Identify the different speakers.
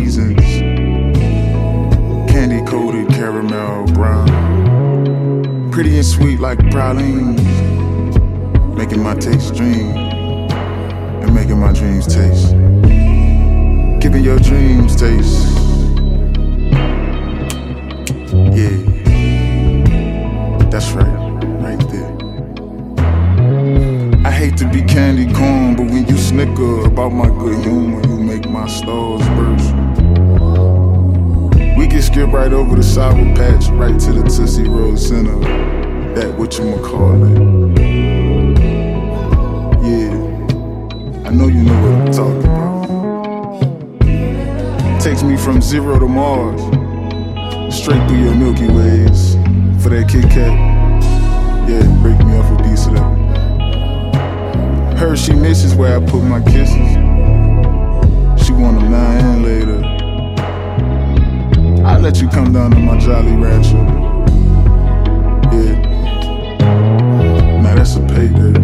Speaker 1: seasons. Candy coated caramel brown. Pretty and sweet like pralines. Making my taste dream and making my dreams taste. Giving your dreams taste. Yeah, that's right, right there. I hate to be candy corn, but when you snicker about my good humor, you make my stars burst. We can skip right over the Sour Patch, right to the Tootsie Roll Center. That whatchamacallit. Yeah, I know you know what I'm talking about. Takes me from 0 to Mars, straight through your Milky Ways. For that Kit Kat, yeah, break me off a piece of that. Heard she misses where I put my kisses. She want them now and later. I let you come down to my Jolly Rancher. Yeah, now that's a pay grade.